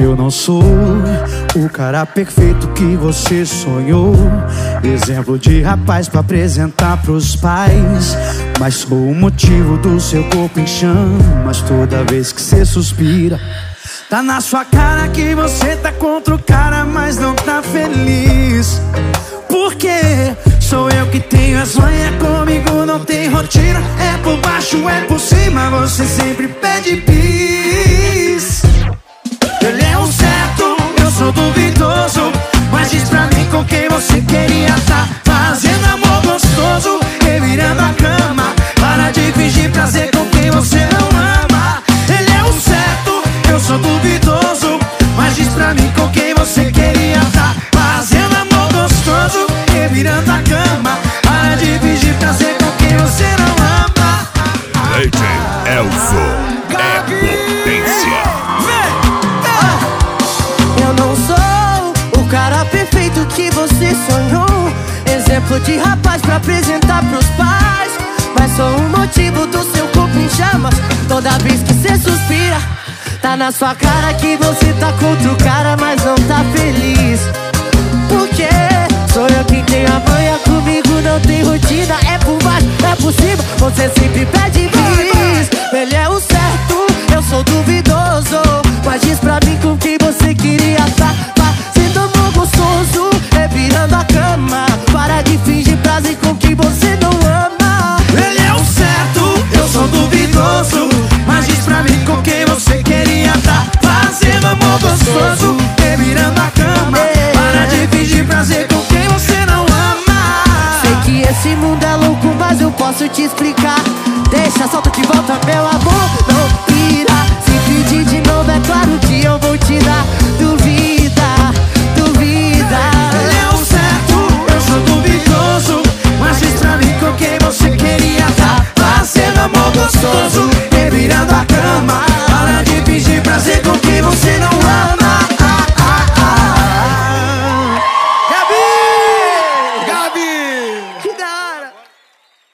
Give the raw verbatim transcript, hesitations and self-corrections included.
Eu não sou o cara perfeito que você sonhou, exemplo de rapaz pra apresentar pros pais, mas sou o motivo do seu corpo em chamas toda vez que cê suspira. Tá na sua cara que você tá contra o cara, mas não tá feliz. Porque sou eu que tenho as manhas, comigo não tem rotina. É por baixo, é por cima, você sempre pede bis. Ele é o certo, eu sou duvidoso, mas diz pra mim com quem você queria tá fazendo amor gostoso, revirando a cama. Para de fingir prazer com quem você não ama. Ele é o certo, eu sou duvidoso, mas diz pra mim com quem você queria tá fazendo amor gostoso, revirando a cama. Para de fingir prazer com quem você não ama. Leite Elzo é potência. Eu não sou o cara perfeito que você sonhou, exemplo de rapaz pra apresentar pros pais, mas sou o motivo do seu corpo em chamas toda vez que cê suspira. Tá na sua cara que você tá contra o cara, mas não tá feliz. Porque sou eu quem tem a manha, comigo não tem rotina. É por baixo, é por cima, você sempre pede bis. Ele é o certo, eu sou duvidoso, mas diz pra mim com quem você queria tá fazendo amor gostoso, revirando a cama. Para de fingir prazer com quem você não ama. Ele é o certo, eu sou duvidoso, mas diz pra mim com quem você queria tá fazendo amor gostoso, revirando a cama. Para de fingir prazer com quem você não ama. Sei que esse mundo é louco, mas eu posso te explicar. Deixa, solta de volta meu